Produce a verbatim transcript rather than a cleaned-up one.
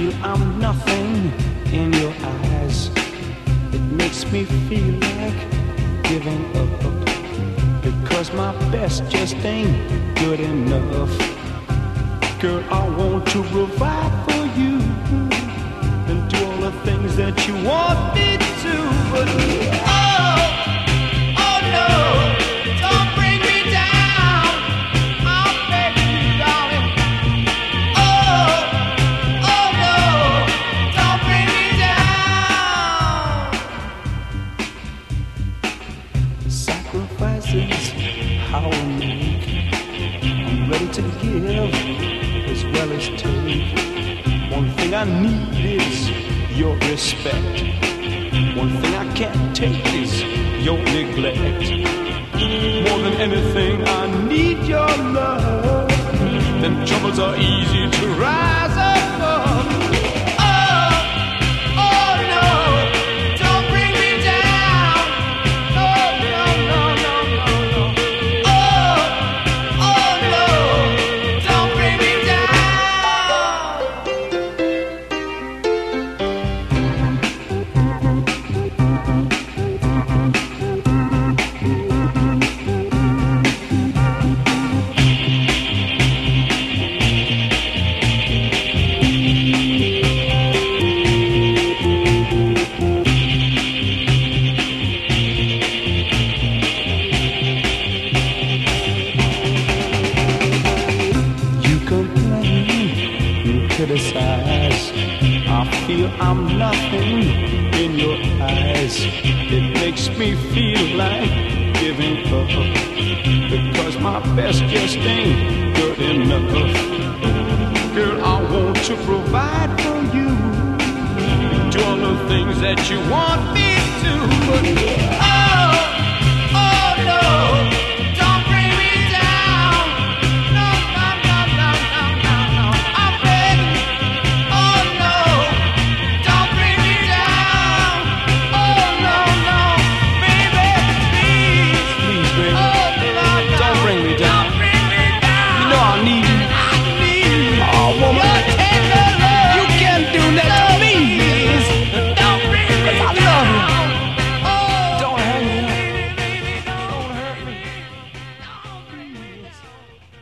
feel I'm nothing in your eyes. It makes me feel like giving up, because my best just ain't good enough. Girl, I want to provide for you and do all the things that you want me to, but oh, oh no, don't bring me down. I'll beg you, darling. Oh, oh no, don't bring me down. Sacrifices how I make. I'm ready to give as well as take. One thing I need is your respect. One thing I can't take is your neglect. More than anything, I need your love. Then troubles are easy to rise above. Oh, oh no, don't bring me down. No, no, no, no, no, no. Oh, oh no, don't bring me criticize. I feel I'm nothing in your eyes. It makes me feel like giving up, because my best just ain't good enough. Girl, I want to provide for you, do all the things that you want me to, but